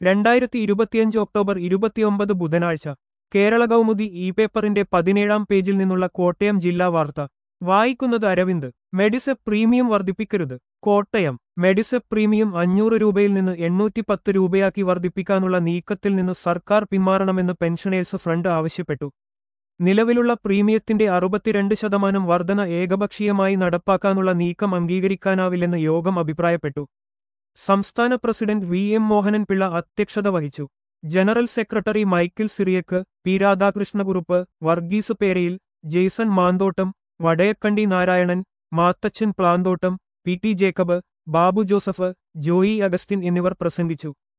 2025 October 29 ബുധനാഴ്ച Kerala Kaumudi E പേപ്പറിന്റെ 17-ാം പേജിൽ നിന്നുള്ള കോട്ടയം ജില്ലാ വാർത്ത വായിക്കുന്നത് അരവിന്ദ്. മെഡിസെപ് പ്രീമിയം വർദ്ധിപ്പിക്കരുത്. കോട്ടയം. മെഡിസെപ് പ്രീമിയം 500 രൂപയിൽ നിന്ന് 810 രൂപയാക്കി വർദ്ധിപ്പിക്കാനുള്ള നീക്കത്തിൽ നിന്ന് സർക്കാർ പിന്മാറണമെന്ന് പെൻഷനേഴ്സ് ഫ്രണ്ട് ആവശ്യപ്പെട്ടു. നിലവിലുള്ള പ്രീമിയത്തിന്റെ 62% വർധന ഏകപക്ഷീയമായി നടപ്പാക്കാനുള്ള നീക്കം അംഗീകരിക്കാനാവില്ലെന്ന് യോഗം അഭിപ്രായപ്പെട്ടു. സംസ്ഥാന പ്രസിഡന്റ് വി എം മോഹനൻപിള്ള അധ്യക്ഷത വഹിച്ചു. General secretary Michael Cyriac, P Radhakrishna Kurup, Varghese Perayil, Jaison Manthottam, Vadayakkandi Narayanan, Mathachan Planthottam, P T Jacob, Babu Joseph, Joy Augustine എന്നിവർ പ്രസംഗിച്ചു.